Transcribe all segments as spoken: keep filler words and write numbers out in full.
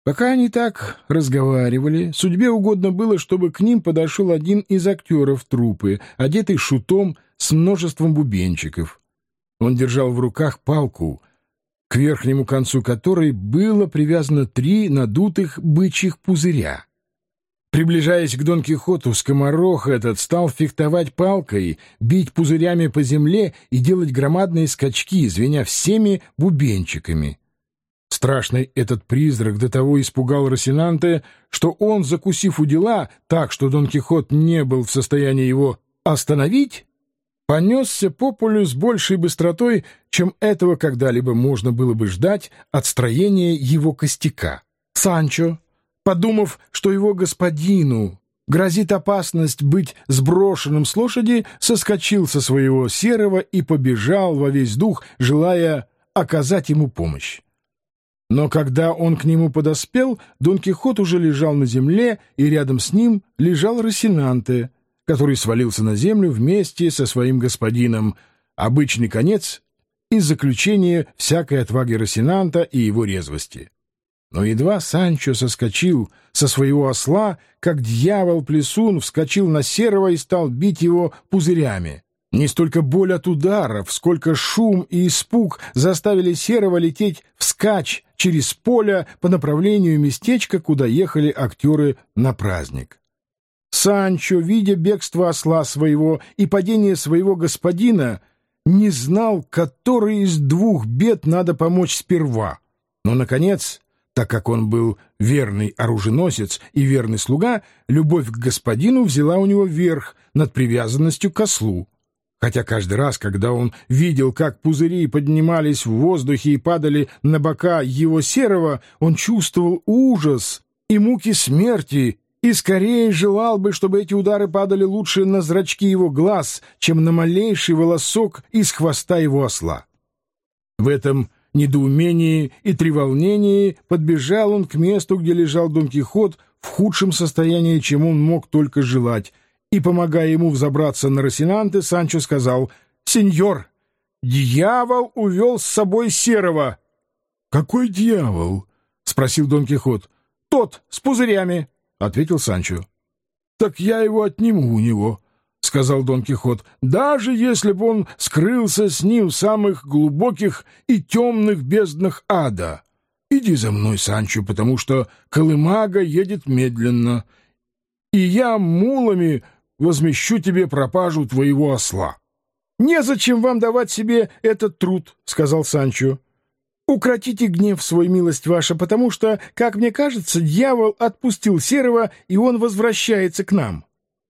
Пока они так разговаривали, судьбе угодно было, чтобы к ним подошел один из актеров труппы, одетый шутом с множеством бубенчиков. Он держал в руках палку, к верхнему концу которой было привязано три надутых бычьих пузыря. Приближаясь к Дон Кихоту, скоморох этот стал фехтовать палкой, бить пузырями по земле и делать громадные скачки, звеня всеми бубенчиками. Страшный этот призрак до того испугал Росинанте, что он, закусив у дела так, что Дон Кихот не был в состоянии его остановить, понесся по полю с большей быстротой, чем этого когда-либо можно было бы ждать от строения его костяка. Санчо, подумав, что его господину грозит опасность быть сброшенным с лошади, соскочил со своего серого и побежал во весь дух, желая оказать ему помощь. Но когда он к нему подоспел, Дон Кихот уже лежал на земле, и рядом с ним лежал Росинанте, который свалился на землю вместе со своим господином. Обычный конец и заключение всякой отваги Росинанта и его резвости. Но едва Санчо соскочил со своего осла, как дьявол-плесун вскочил на серого и стал бить его пузырями. Не столько боль от ударов, сколько шум и испуг заставили серого лететь вскачь через поле по направлению местечка, куда ехали актеры на праздник. Санчо, видя бегство осла своего и падение своего господина, не знал, которой из двух бед надо помочь сперва. Но, наконец, так как он был верный оруженосец и верный слуга, любовь к господину взяла у него верх над привязанностью к ослу. Хотя каждый раз, когда он видел, как пузыри поднимались в воздухе и падали на бока его серого, он чувствовал ужас и муки смерти, и скорее желал бы, чтобы эти удары падали лучше на зрачки его глаз, чем на малейший волосок из хвоста его осла. В этом недоумении и треволнении подбежал он к месту, где лежал Дон Кихот в худшем состоянии, чем он мог только желать, и, помогая ему взобраться на Росинанте, Санчо сказал: «Сеньор, дьявол увел с собой серого». «Какой дьявол?» — спросил Дон Кихот. «Тот, с пузырями», — ответил Санчо. «Так я его отниму у него», — сказал Дон Кихот, «даже если бы он скрылся с ним в самых глубоких и темных безднах ада. Иди за мной, Санчо, потому что колымага едет медленно, и я мулами возмещу тебе пропажу твоего осла». «Незачем вам давать себе этот труд», — сказал Санчо. «Укротите гнев свой, милость ваша, потому что, как мне кажется, дьявол отпустил серого, и он возвращается к нам».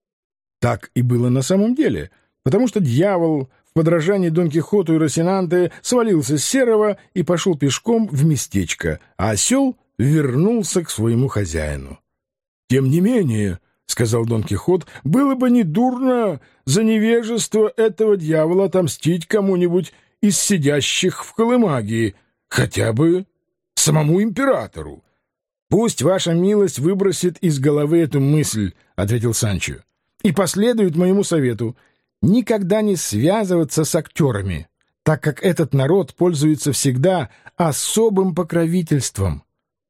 Так и было на самом деле, потому что дьявол в подражании Дон Кихоту и Росинанте свалился с серого и пошел пешком в местечко, а осел вернулся к своему хозяину. «Тем не менее, — сказал Дон Кихот, — было бы недурно за невежество этого дьявола отомстить кому-нибудь из сидящих в колымаге, хотя бы самому императору». «Пусть ваша милость выбросит из головы эту мысль, — ответил Санчо, — и последует моему совету никогда не связываться с актерами, так как этот народ пользуется всегда особым покровительством.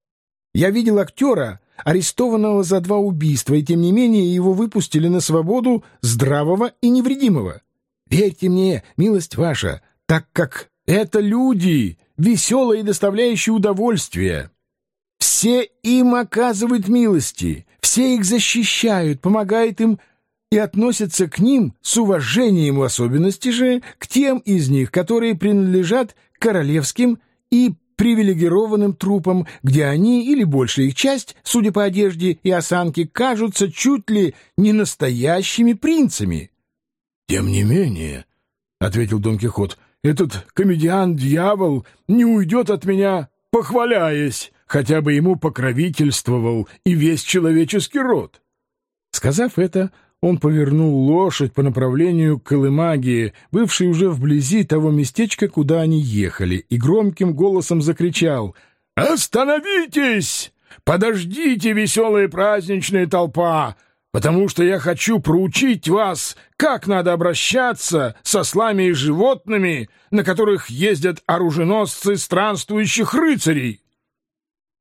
Я видел актера, арестованного за два убийства, и тем не менее его выпустили на свободу здравого и невредимого. Верьте мне, милость ваша, так как это люди, веселые и доставляющие удовольствие. Все им оказывают милости, все их защищают, помогают им и относятся к ним с уважением, в особенности же к тем из них, которые принадлежат королевским и привилегированным трупам, где они, или большая их часть, судя по одежде и осанке, кажутся чуть ли не настоящими принцами». «Тем не менее, — ответил Дон Кихот, — этот комедиант-дьявол не уйдет от меня, похваляясь, хотя бы ему покровительствовал и весь человеческий род». Сказав это, он повернул лошадь по направлению к колымаге, бывшей уже вблизи того местечка, куда они ехали, и громким голосом закричал: «Остановитесь! Подождите, веселая праздничная толпа, потому что я хочу проучить вас, как надо обращаться с ослами и животными, на которых ездят оруженосцы странствующих рыцарей».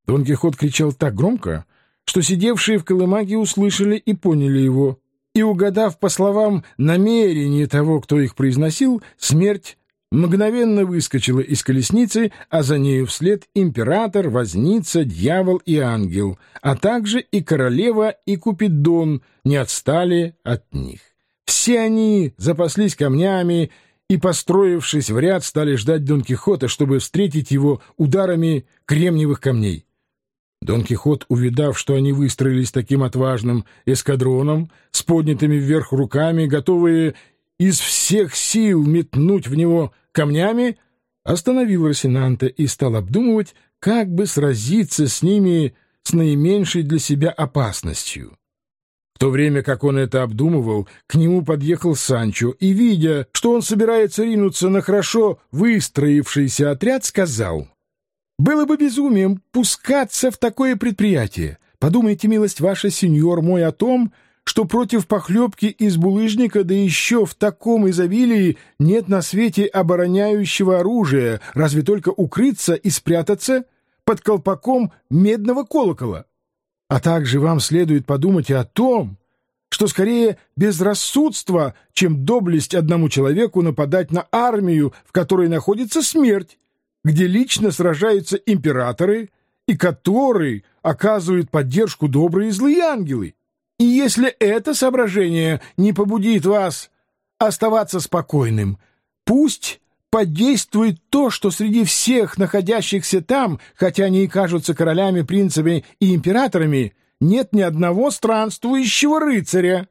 Дон Кихот кричал так громко, что сидевшие в колымаге услышали и поняли его. И, угадав по словам намерение того, кто их произносил, смерть мгновенно выскочила из колесницы, а за нею вслед император, возница, дьявол и ангел, а также и королева, и Купидон не отстали от них. Все они запаслись камнями и, построившись в ряд, стали ждать Дон Кихота, чтобы встретить его ударами кремниевых камней. Дон Кихот, увидав, что они выстроились таким отважным эскадроном, с поднятыми вверх руками, готовые из всех сил метнуть в него камнями, остановил Росинанте и стал обдумывать, как бы сразиться с ними с наименьшей для себя опасностью. В то время как он это обдумывал, к нему подъехал Санчо и, видя, что он собирается ринуться на хорошо выстроившийся отряд, сказал: «Было бы безумием пускаться в такое предприятие. Подумайте, милость ваша, сеньор мой, о том, что против похлебки из булыжника, да еще в таком изобилии, нет на свете обороняющего оружия, разве только укрыться и спрятаться под колпаком медного колокола. А также вам следует подумать и о том, что скорее безрассудство, чем доблесть одному человеку нападать на армию, в которой находится смерть, где лично сражаются императоры и которой оказывают поддержку добрые и злые ангелы. И если это соображение не побудит вас оставаться спокойным, пусть подействует то, что среди всех находящихся там, хотя они и кажутся королями, принцами и императорами, нет ни одного странствующего рыцаря».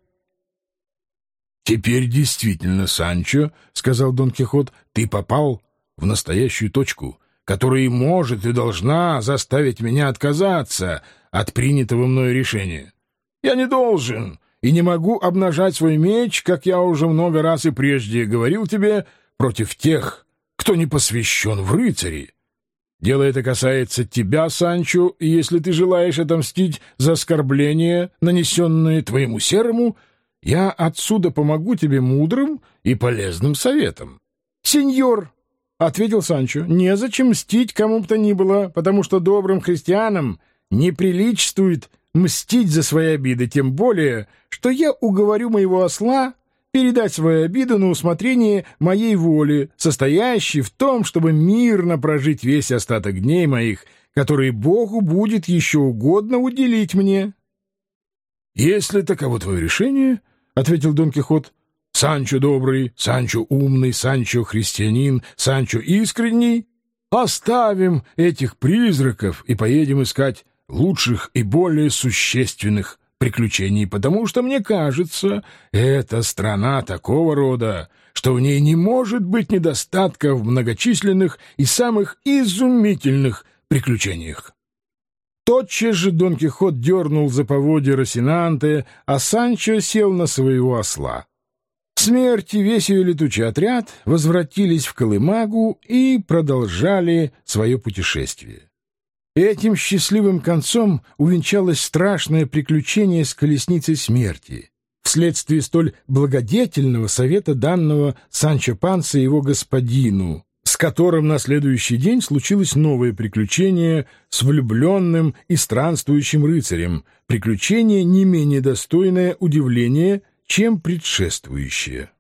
«Теперь действительно, Санчо, — сказал Дон Кихот, — ты попал в настоящую точку, которая может и должна заставить меня отказаться от принятого мною решения. Я не должен и не могу обнажать свой меч, как я уже много раз и прежде говорил тебе, против тех, кто не посвящен в рыцари. Дело это касается тебя, Санчо, и если ты желаешь отомстить за оскорбление, нанесенное твоему серому, я отсюда помогу тебе мудрым и полезным советом». «Сеньор, — ответил Санчо, — незачем мстить кому бы то ни было, потому что добрым христианам не приличествует мстить за свои обиды, тем более, что я уговорю моего осла передать свою обиду на усмотрение моей воли, состоящей в том, чтобы мирно прожить весь остаток дней моих, которые Богу будет еще угодно уделить мне». «Если таково твое решение, — ответил Дон Кихот, — Санчо добрый, Санчо умный, Санчо христианин, Санчо искренний, оставим этих призраков и поедем искать лучших и более существенных приключений, потому что, мне кажется, эта страна такого рода, что в ней не может быть недостатка в многочисленных и самых изумительных приключениях». Тотчас же Дон Кихот дернул за поводья Росинанте, а Санчо сел на своего осла. Смерть и весь ее летучий отряд возвратились в Колымагу и продолжали свое путешествие. Этим счастливым концом увенчалось страшное приключение с колесницей смерти, вследствие столь благодетельного совета, данного Санчо Панса его господину, с которым на следующий день случилось новое приключение с влюбленным и странствующим рыцарем, приключение не менее достойное удивления, чем предшествующее.